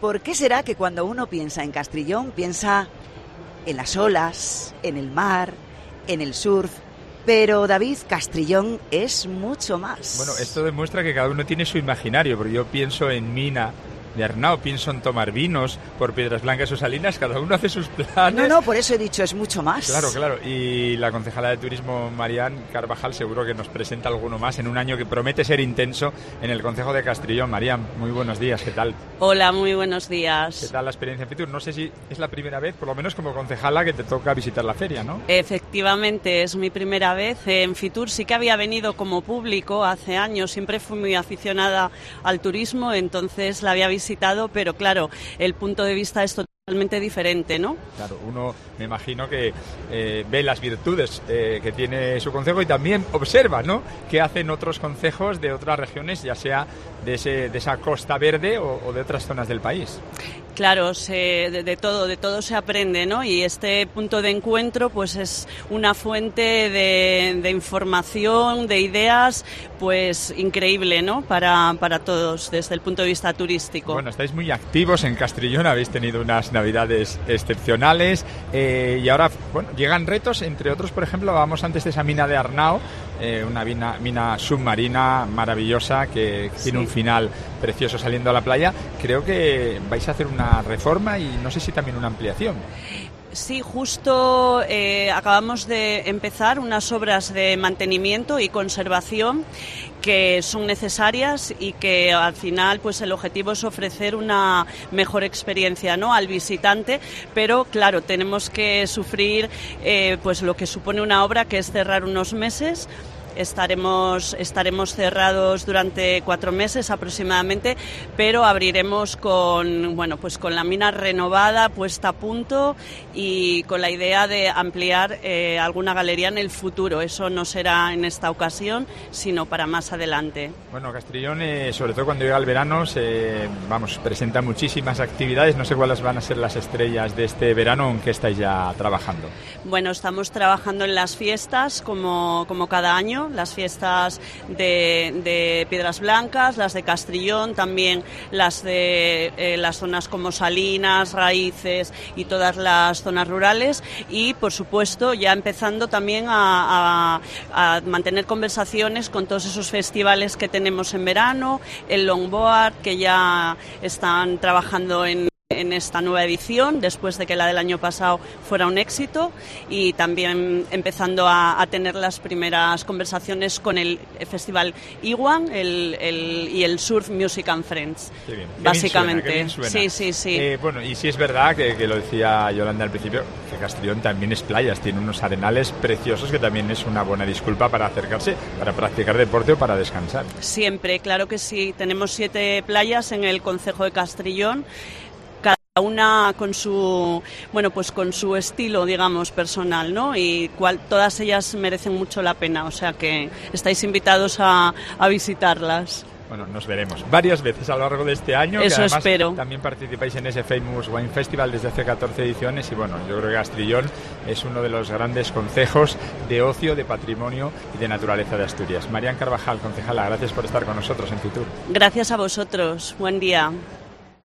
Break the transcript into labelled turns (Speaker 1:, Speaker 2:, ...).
Speaker 1: ¿Por qué será que cuando uno piensa en Castrillón piensa en las olas, en el mar, en el surf? Pero, David, Castrillón es mucho más.
Speaker 2: Bueno, esto demuestra que cada uno tiene su imaginario, porque yo pienso en Mina de Arnao, pienso en tomar vinos por Piedras Blancas o Salinas, cada uno hace sus planes.
Speaker 1: No, por eso he dicho, es mucho más.
Speaker 2: Claro, y la concejala de turismo, Marian Carvajal, seguro que nos presenta alguno más en un año que promete ser intenso en el concejo de Castrillón. Marian, muy buenos días, ¿qué tal?
Speaker 3: Hola, muy buenos días.
Speaker 2: ¿Qué tal la experiencia en Fitur? No sé si es la primera vez, por lo menos como concejala, que te toca visitar la feria, ¿no?
Speaker 3: Efectivamente, es mi primera vez en Fitur. Sí que había venido como público hace años, siempre fui muy aficionada al turismo, entonces la había visitado, pero claro, el punto de vista es totalmente diferente, ¿no? Claro,
Speaker 2: uno me imagino que ve las virtudes que tiene su concejo y también observa, ¿no?, qué hacen otros concejos de otras regiones, ya sea de esa Costa Verde o de otras zonas del país.
Speaker 3: Claro, de todo se aprende, ¿no? Y este punto de encuentro pues es una fuente de información, de ideas, pues increíble, ¿no? Para todos desde el punto de vista turístico.
Speaker 2: Bueno, estáis muy activos en Castrillón, habéis tenido unas navidades excepcionales y ahora, bueno, llegan retos, entre otros, por ejemplo, vamos antes de esa mina de Arnao, una mina submarina maravillosa que tiene un final precioso saliendo a la playa. Creo que vais a hacer una reforma y no sé si también una ampliación.
Speaker 3: Sí, justo acabamos de empezar unas obras de mantenimiento y conservación que son necesarias y que al final pues el objetivo es ofrecer una mejor experiencia, ¿no?, al visitante, pero claro, tenemos que sufrir pues lo que supone una obra, que es cerrar unos meses. Estaremos cerrados durante 4 meses aproximadamente, pero abriremos con la mina renovada, puesta a punto y con la idea de ampliar alguna galería en el futuro. Eso no será en esta ocasión, sino para más adelante.
Speaker 2: Bueno, Castrillón, sobre todo cuando llega el verano, presenta muchísimas actividades. No sé cuáles van a ser las estrellas de este verano, ¿en qué estáis ya trabajando?
Speaker 3: Bueno, estamos trabajando en las fiestas como cada año. Las fiestas de Piedras Blancas, las de Castrillón, también las de las zonas como Salinas, Raíces y todas las zonas rurales, y por supuesto ya empezando también a mantener conversaciones con todos esos festivales que tenemos en verano, el Longboard, que ya están trabajando en esta nueva edición, después de que la del año pasado fuera un éxito, y también empezando a tener las primeras conversaciones con el festival Iwan y el Surf Music and Friends.
Speaker 2: Qué bien,
Speaker 3: básicamente.
Speaker 2: Qué bien suena.
Speaker 3: Sí.
Speaker 2: Bueno, y sí es verdad que lo decía Yolanda al principio, que Castrillón también es playas, tiene unos arenales preciosos que también es una buena disculpa para acercarse, para practicar deporte o para descansar.
Speaker 3: Siempre, claro que sí. Tenemos 7 playas en el concejo de Castrillón, una con su estilo, digamos, personal, ¿no? Y todas ellas merecen mucho la pena, o sea que estáis invitados a visitarlas.
Speaker 2: Bueno, nos veremos varias veces a lo largo de este año.
Speaker 3: Eso
Speaker 2: que además
Speaker 3: espero.
Speaker 2: También participáis en ese Famous Wine Festival desde hace 14 ediciones y bueno, yo creo que Castrillón es uno de los grandes concejos de ocio, de patrimonio y de naturaleza de Asturias. Marian Carvajal, concejala, gracias por estar con nosotros en Fitur.
Speaker 3: Gracias a vosotros. Buen día.